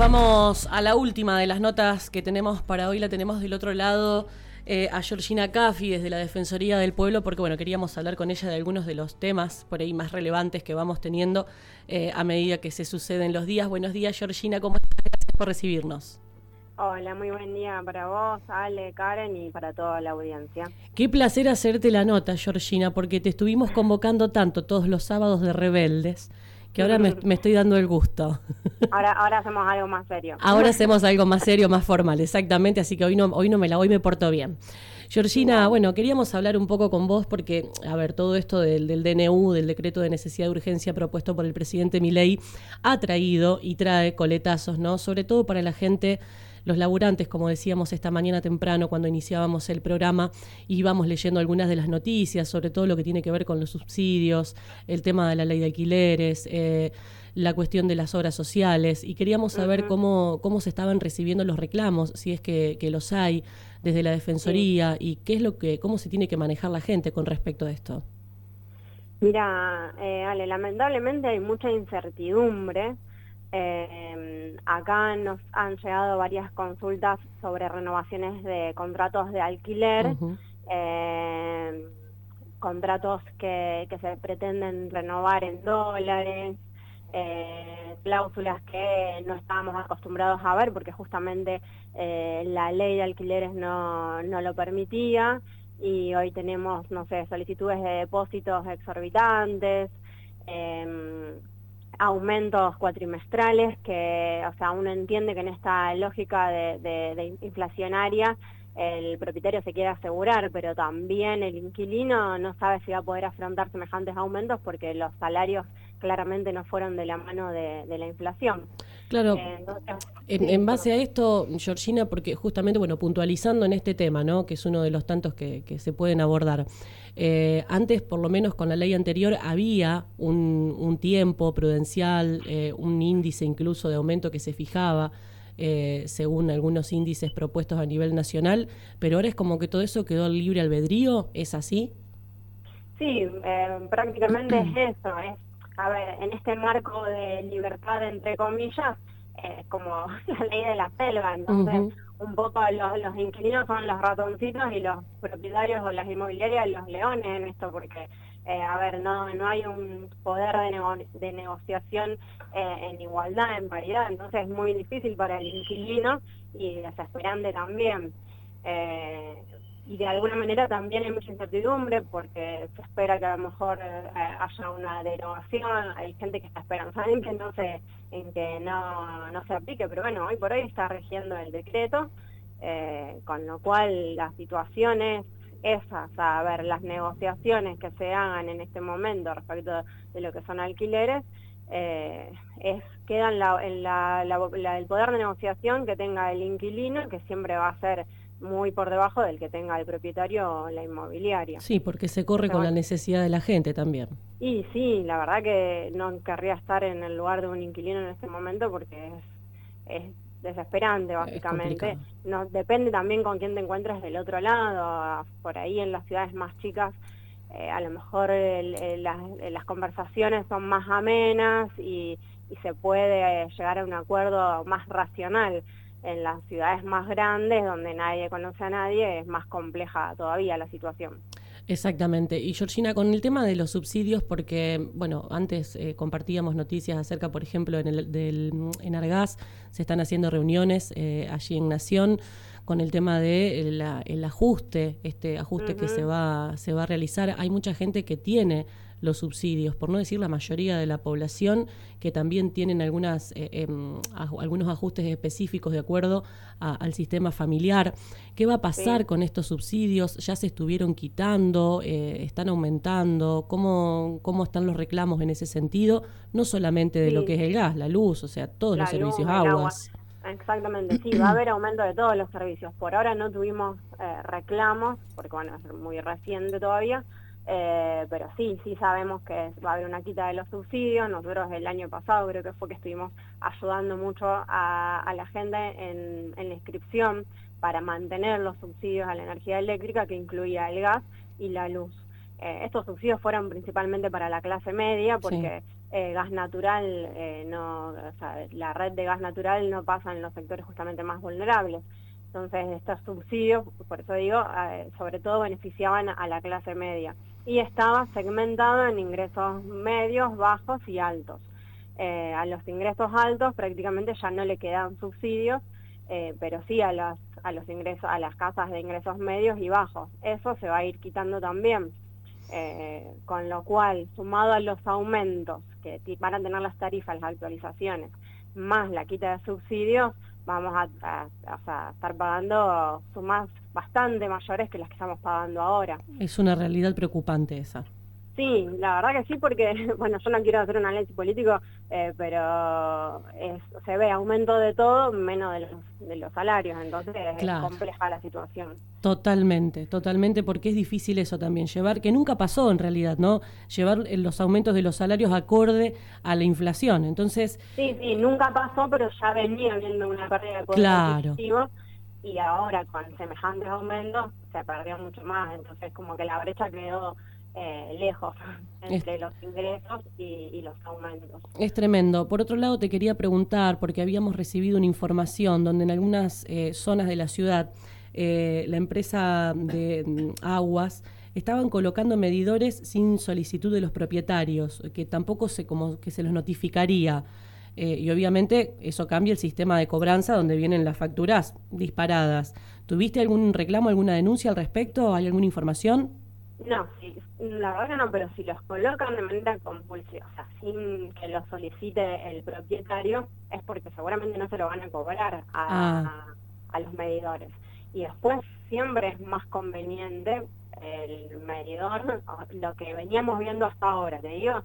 vamos a la última de las notas que tenemos para hoy. La tenemos del otro lado a Georgina Caffi desde la Defensoría del Pueblo, porque bueno, queríamos hablar con ella de algunos de los temas por ahí más relevantes que vamos teniendo a medida que se suceden los días. Buenos días, Georgina, ¿cómo estás? Gracias por recibirnos. Hola, muy buen día para vos, Ale, Karen y para toda la audiencia. Qué placer hacerte la nota, Georgina, porque te estuvimos convocando tanto todos los sábados de Rebeldes, que ahora me estoy dando el gusto. Ahora hacemos algo más serio. Ahora hacemos algo más serio, más formal, exactamente, así que hoy me porto bien. Georgina, bueno, queríamos hablar un poco con vos porque, a ver, todo esto del DNU, del decreto de necesidad de urgencia propuesto por el presidente Milei, ha traído y trae coletazos, ¿no? Sobre todo para la gente, los laburantes, como decíamos esta mañana temprano cuando iniciábamos el programa, íbamos leyendo algunas de las noticias, sobre todo lo que tiene que ver con los subsidios, el tema de la ley de alquileres, la cuestión de las obras sociales, y queríamos saber cómo se estaban recibiendo los reclamos, si es que los hay desde la Defensoría, y qué es cómo se tiene que manejar la gente con respecto a esto. Mira, Ale, lamentablemente hay mucha incertidumbre. Acá nos han llegado varias consultas sobre renovaciones de contratos de alquiler, contratos que se pretenden renovar en dólares, cláusulas que no estábamos acostumbrados a ver porque justamente la ley de alquileres no lo permitía, y hoy tenemos, no sé, solicitudes de depósitos exorbitantes, aumentos cuatrimestrales que, o sea, uno entiende que en esta lógica de inflacionaria el propietario se quiere asegurar, pero también el inquilino no sabe si va a poder afrontar semejantes aumentos porque los salarios claramente no fueron de la mano de la inflación. Claro, Entonces, en base a esto, Georgina, porque justamente, bueno, puntualizando en este tema, ¿no?, que es uno de los tantos que se pueden abordar, antes, por lo menos con la ley anterior, había un tiempo prudencial, un índice incluso de aumento que se fijaba, según algunos índices propuestos a nivel nacional, pero ahora es como que todo eso quedó al libre albedrío, ¿es así? Sí, prácticamente es eso, a ver, en este marco de libertad, entre comillas, como la ley de la selva, entonces un poco los inquilinos son los ratoncitos y los propietarios o las inmobiliarias los leones en esto, porque, a ver, no hay un poder de negociación en igualdad, en paridad, entonces es muy difícil para el inquilino y desesperante también. Y de alguna manera también hay mucha incertidumbre porque se espera que a lo mejor haya una derogación, hay gente que está esperanzada en que no se aplique, pero bueno, hoy por hoy está rigiendo el decreto, con lo cual la situación es esa, o sea, a ver, las negociaciones que se hagan en este momento respecto de lo que son alquileres, quedan el poder de negociación que tenga el inquilino, que siempre va a ser muy por debajo del que tenga el propietario o la inmobiliaria. Sí, porque se corre con la necesidad de la gente también. Y sí, la verdad que no querría estar en el lugar de un inquilino en este momento porque es desesperante, básicamente. No, depende también con quién te encuentres del otro lado. Por ahí en las ciudades más chicas, a lo mejor las conversaciones son más amenas y se puede llegar a un acuerdo más racional. En las ciudades más grandes, donde nadie conoce a nadie, es más compleja todavía la situación. Exactamente. Y Georgina, con el tema de los subsidios, porque, bueno, antes compartíamos noticias acerca, por ejemplo, en Argás se están haciendo reuniones allí en Nación con el tema de el ajuste, que se va a realizar. Hay mucha gente que tiene los subsidios, por no decir la mayoría de la población, que también tienen algunos ajustes específicos de acuerdo al sistema familiar. ¿Qué va a pasar con estos subsidios? ¿Ya se estuvieron quitando? ¿Están aumentando? ¿Cómo están los reclamos en ese sentido? No solamente de lo que es el gas, la luz, o sea, todos los servicios, aguas. Exactamente, sí, va a haber aumento de todos los servicios. Por ahora no tuvimos reclamos, porque bueno, es muy reciente todavía, pero sí sabemos que va a haber una quita de los subsidios. Nosotros el año pasado creo que fue que estuvimos ayudando mucho a la gente en la inscripción para mantener los subsidios a la energía eléctrica, que incluía el gas y la luz. Estos subsidios fueron principalmente para la clase media porque gas natural, no, o sea, la red de gas natural no pasa en los sectores justamente más vulnerables. Entonces estos subsidios, por eso digo, sobre todo beneficiaban a la clase media. Y estaba segmentado en ingresos medios, bajos y altos. A los ingresos altos prácticamente ya no le quedan subsidios, pero sí a los ingresos, a las casas de ingresos medios y bajos. Eso se va a ir quitando también. Con lo cual, sumado a los aumentos que van a tener las tarifas, las actualizaciones, más la quita de subsidios, vamos a estar pagando sumas bastante mayores que las que estamos pagando ahora. Es una realidad preocupante esa. Sí, la verdad que sí, porque, bueno, yo no quiero hacer un análisis político, pero se ve aumento de todo, menos de los salarios, entonces claro. Es compleja la situación. Totalmente, porque es difícil eso también, llevar, que nunca pasó en realidad, ¿no? Llevar los aumentos de los salarios acorde a la inflación, entonces... Sí, nunca pasó, pero ya venía habiendo una pérdida de poder adquisitivo, y ahora con semejantes aumentos se perdió mucho más, entonces como que la brecha quedó lejos entre los ingresos y los aumentos. Es tremendo. Por otro lado, te quería preguntar, porque habíamos recibido una información donde en algunas zonas de la ciudad la empresa de aguas estaban colocando medidores sin solicitud de los propietarios, que tampoco como que se los notificaría. Y obviamente eso cambia el sistema de cobranza donde vienen las facturas disparadas. ¿Tuviste algún reclamo, alguna denuncia al respecto? ¿Hay alguna información? No, sí, la verdad que no, pero si los colocan de manera compulsiva, o sea, sin que lo solicite el propietario, es porque seguramente no se lo van a cobrar a los medidores. Y después siempre es más conveniente el medidor, lo que veníamos viendo hasta ahora, te digo,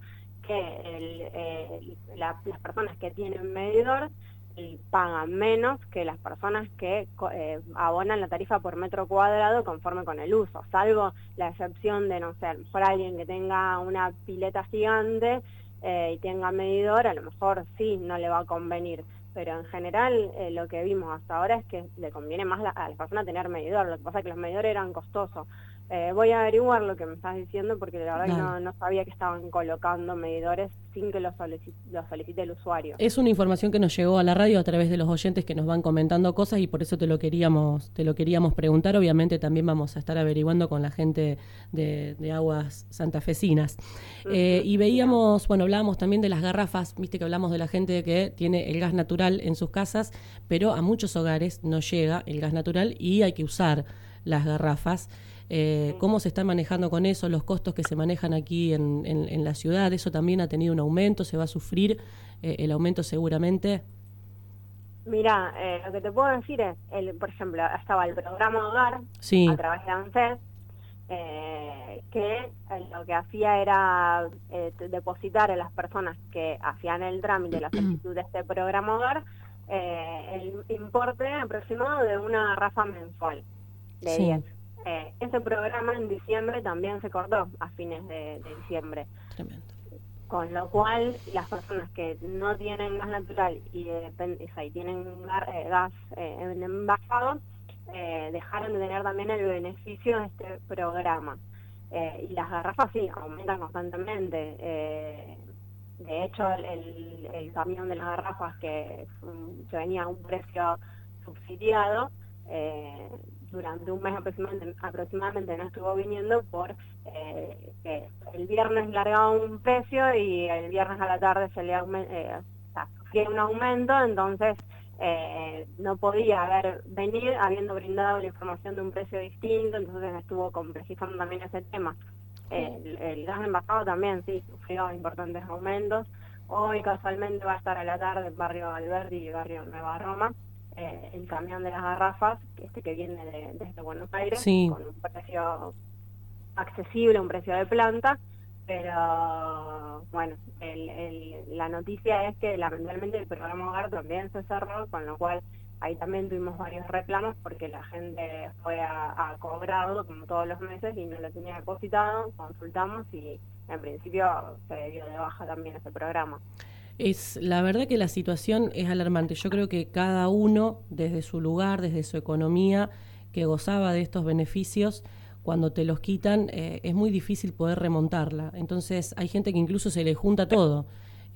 que las personas que tienen medidor pagan menos que las personas que abonan la tarifa por metro cuadrado conforme con el uso, salvo la excepción de, no sé, a lo mejor alguien que tenga una pileta gigante y tenga medidor, a lo mejor sí, no le va a convenir, pero en general lo que vimos hasta ahora es que le conviene más a las personas tener medidor, lo que pasa es que los medidores eran costosos. Voy a averiguar lo que me estás diciendo porque la verdad que no sabía que estaban colocando medidores sin que lo solicite el usuario. Es una información que nos llegó a la radio a través de los oyentes que nos van comentando cosas y por eso te lo queríamos preguntar. Obviamente también vamos a estar averiguando con la gente de Aguas Santafesinas. Y veíamos, bueno, hablábamos también de las garrafas, viste que hablamos de la gente que tiene el gas natural en sus casas, pero a muchos hogares no llega el gas natural y hay que usar las garrafas. ¿Cómo se está manejando con eso? Los costos que se manejan aquí en la ciudad, ¿eso también ha tenido un aumento? ¿Se va a sufrir el aumento seguramente? Mira, lo que te puedo decir es, por ejemplo, estaba el programa Hogar a través de ANSES, que lo que hacía era depositar a las personas que hacían el trámite de la solicitud de este programa Hogar el importe aproximado de una garrafa mensual de 10. Ese programa en diciembre también se cortó a fines de diciembre. Tremendo. Con lo cual, las personas que no tienen gas natural y tienen gas envasado, dejaron de tener también el beneficio de este programa. Y las garrafas sí, aumentan constantemente. De hecho, el camión de las garrafas que venía a un precio subsidiado, durante un mes aproximadamente no estuvo viniendo por que el viernes largaba un precio y el viernes a la tarde se le sufría un aumento, entonces no podía venir habiendo brindado la información de un precio distinto, entonces estuvo complejizando también ese tema. El gas envasado también sí sufrió importantes aumentos. Hoy casualmente va a estar a la tarde en Barrio Alberdi y Barrio Nueva Roma el camión de las garrafas, que viene desde Buenos Aires, con un precio accesible, un precio de planta, pero bueno, la noticia es que lamentablemente el programa Hogar también se cerró, con lo cual ahí también tuvimos varios reclamos porque la gente fue a cobrarlo como todos los meses y no lo tenía depositado, consultamos y en principio se dio de baja también ese programa. La verdad que la situación es alarmante. Yo creo que cada uno, desde su lugar, desde su economía, que gozaba de estos beneficios, cuando te los quitan, es muy difícil poder remontarla. Entonces hay gente que incluso se le junta todo.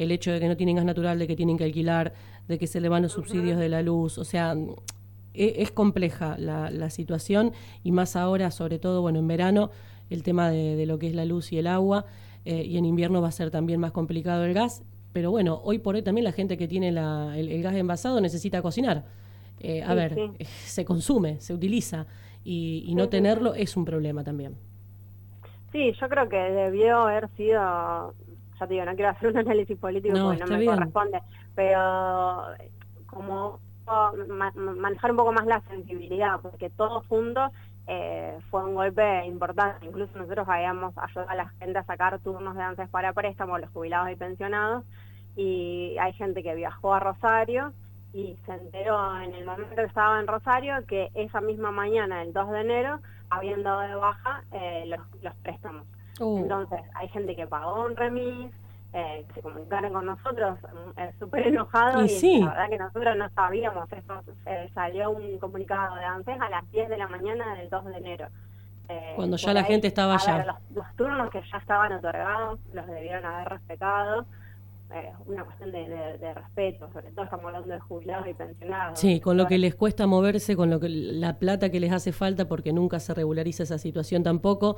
el hecho de que no tienen gas natural, de que tienen que alquilar, de que se le van los subsidios de la luz, o sea, es compleja la situación, y más ahora, sobre todo, bueno, en verano, el tema de lo que es la luz y el agua, y en invierno va a ser también más complicado el gas, pero bueno, hoy por hoy también la gente que tiene el gas envasado necesita cocinar. Se consume, se utiliza, y no tenerlo es un problema también. Sí, yo creo que debió haber sido, ya te digo, no quiero hacer un análisis político porque no me corresponde, pero como manejar un poco más la sensibilidad, porque todo junto fue un golpe importante. Incluso nosotros habíamos ayudado a la gente a sacar turnos de ANSES para préstamo, los jubilados y pensionados, y hay gente que viajó a Rosario y se enteró en el momento que estaba en Rosario que esa misma mañana, el 2 de enero, habían dado de baja los préstamos. Entonces, hay gente que pagó un remis, que se comunicaron con nosotros súper enojados, y la verdad que nosotros no sabíamos. Eso salió un comunicado de ANSES a las 10 de la mañana del 2 de enero. Cuando ya la gente estaba allá. Los turnos que ya estaban otorgados los debieron haber respetado. Una cuestión de respeto, sobre todo estamos hablando de jubilados y pensionados. Sí, con lo que les cuesta moverse, con lo que la plata que les hace falta, porque nunca se regulariza esa situación tampoco,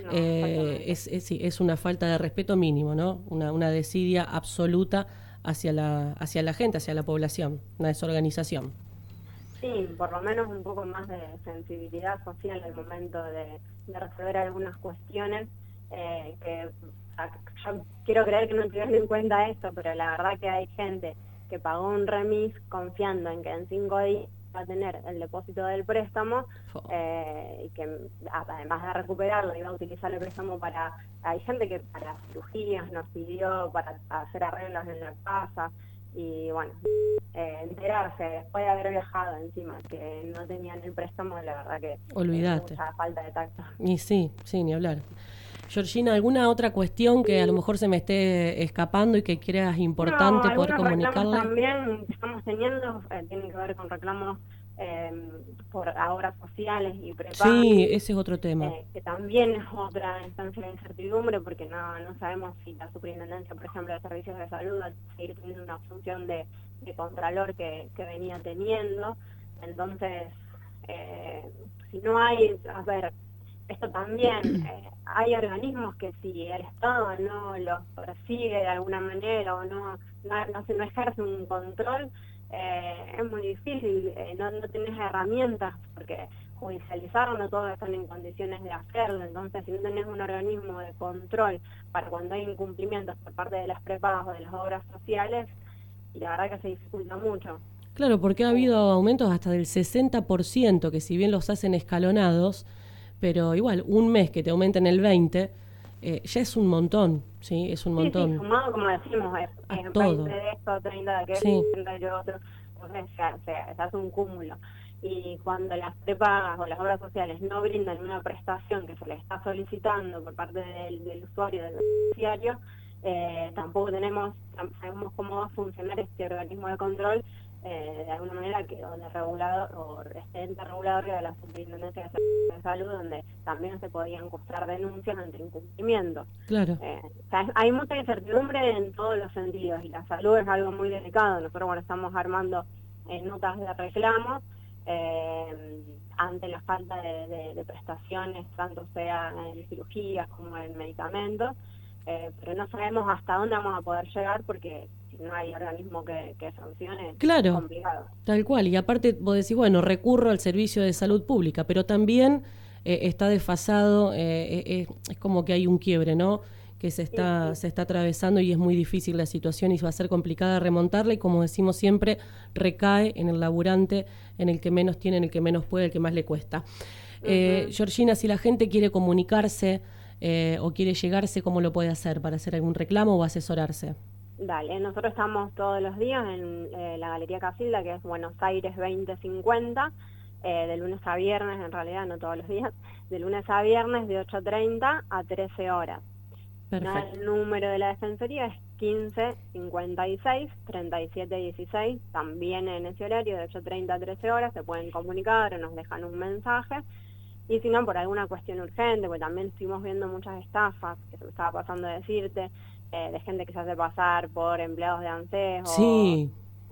es una falta de respeto mínimo, ¿no? Una desidia absoluta hacia la gente, hacia la población, una desorganización. Sí, por lo menos un poco más de sensibilidad social al momento de resolver algunas cuestiones que yo quiero creer que no tuvieron en cuenta esto, pero la verdad que hay gente que pagó un remis confiando en que en 5 días va a tener el depósito del préstamo, y que además de recuperarlo iba a utilizar el préstamo hay gente que para cirugías nos pidió, para hacer arreglos en la casa, y bueno, enterarse después de haber viajado encima que no tenían el préstamo, la verdad que olvídate. Mucha falta de tacto. Y sí, ni hablar. Georgina, ¿alguna otra cuestión que a lo mejor se me esté escapando y que creas importante poder comunicarla? También que estamos teniendo tienen que ver con reclamos por obras sociales y prepago. Sí, ese es otro tema. Que también es otra instancia de incertidumbre, porque no sabemos si la superintendencia, por ejemplo, de servicios de salud va a seguir teniendo una función de contralor que venía teniendo. Entonces, si no hay, esto también, hay organismos que si el Estado no los persigue de alguna manera o no ejerce un control, es muy difícil, no tenés herramientas, porque judicializarlo no todos están en condiciones de hacerlo. Entonces, si no tenés un organismo de control para cuando hay incumplimientos por parte de las prepagas o de las obras sociales, y la verdad que se dificulta mucho. Claro, porque ha habido aumentos hasta del 60%, que si bien los hacen escalonados, pero igual, un mes que te aumenten el 20%, ya es un montón, ¿sí? Es un montón. Sí, sumado, como decimos, todo. 20 de esto, 30 de aquello, 30 de lo otro, entonces se hace un cúmulo. Y cuando las prepagas o las obras sociales no brindan una prestación que se le está solicitando por parte del usuario, del beneficiario, tampoco sabemos cómo va a funcionar este organismo de control, de alguna manera, o de regulador, o este ente regulador de la Superintendencia de Salud, donde también se podían cursar denuncias ante incumplimiento. Claro. Hay mucha incertidumbre en todos los sentidos, y la salud es algo muy delicado. Nosotros, estamos armando notas de reclamo ante la falta de prestaciones, tanto sea en cirugías como en medicamentos, pero no sabemos hasta dónde vamos a poder llegar, porque si no hay organismo que sancione, claro, es complicado. Tal cual, y aparte vos decís, bueno, recurro al servicio de salud pública, pero también está desfasado, es como que hay un quiebre, ¿no? Que se está atravesando, y es muy difícil la situación y va a ser complicada remontarla, y como decimos siempre, recae en el laburante, en el que menos tiene, en el que menos puede, el que más le cuesta. Georgina, si la gente quiere comunicarse o quiere llegarse, ¿cómo lo puede hacer? ¿Para hacer algún reclamo o asesorarse? Dale, nosotros estamos todos los días en la Galería Casilda, que es Buenos Aires 2050, de lunes a viernes, en realidad no todos los días, de lunes a viernes de 8:30 a 13 horas. Perfecto. El número de la Defensoría es 15 56 37 16, también en ese horario de 8:30 a 13 horas se pueden comunicar o nos dejan un mensaje. Y si no, por alguna cuestión urgente, porque también estuvimos viendo muchas estafas, que se me estaba pasando a decirte, de gente que se hace pasar por empleados de ANSES Sí.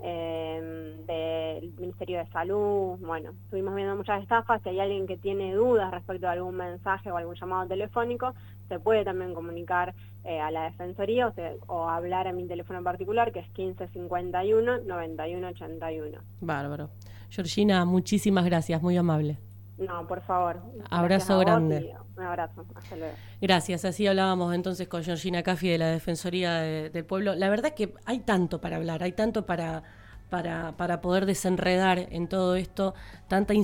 Del Ministerio de Salud. Bueno, estuvimos viendo muchas estafas. Si hay alguien que tiene dudas respecto a algún mensaje o algún llamado telefónico, se puede también comunicar a la Defensoría o hablar a mi teléfono particular, que es 1551-9181. Bárbaro. Georgina, muchísimas gracias, muy amable. No, por favor. Abrazo grande. Un abrazo. Hasta luego. Gracias. Así hablábamos entonces con Georgina Caffi de la Defensoría del Pueblo. La verdad que hay tanto para hablar, hay tanto para poder desenredar en todo esto, tanta